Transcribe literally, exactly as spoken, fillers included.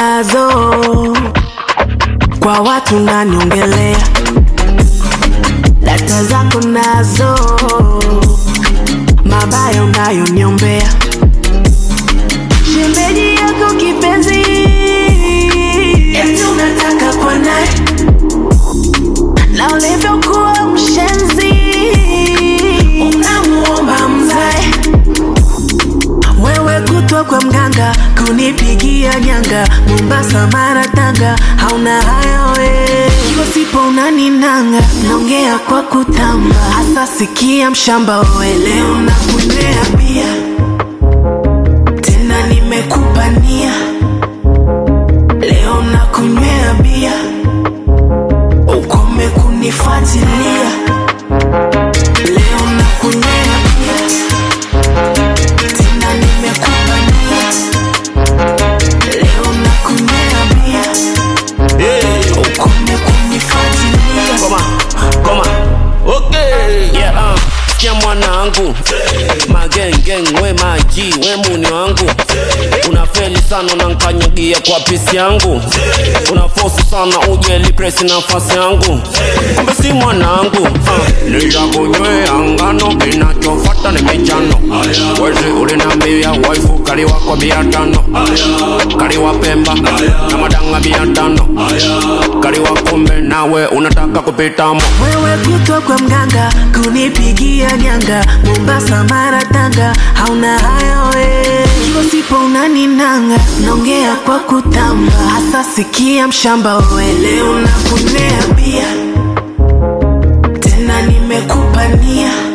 nazo, kwa watu naniongelea. Data zako nazo, mabaya unayoniombea. Shemeji yako kipenzi, eti unataka kwa nae, na ulivyokuwa mshenzi unamuomba mzae. Wewe kutwa kwa mganga, kunipigia nyanga, Mombasa Mara Tanga, hauna hayo we. Kiwa sipo unaninanga, naongea kwa kutamba. Asa sikia mshamba we, leo nakunea bia, tena nimekupania. Leo nakunywea bia, ukome kunifuatilia. Leo nakunywea bia, tena nimekupania. Leo nakunywea bia, hey, ukome kunifuatilia. Koma, koma, okay, yeah, uh. Kia mwanangu, mageng geng we maji, we muni wangu. Unafeli sana unankanyagia kwa pisi yangu. Unafosi sana ujeli presi nafasi yangu. Kumbe si mwanangu, uh. Nija kunywe angano, kinachofata ni michano. Wezi ulinambia waifu kariwa kwa biatano. Kariwa Pemba, na madanga biatano. Kariwa kumbe nawe unataka kupitamo. Wewe kutwa kwa mganga, kunipigia nyanga, Mombasa Mara Tanga, hauna hayo we. Kiwa sipo unaninanga, naongea kwa kutamba. Asa sikia mshamba we, leo nakunywea bia, tena nimekupania.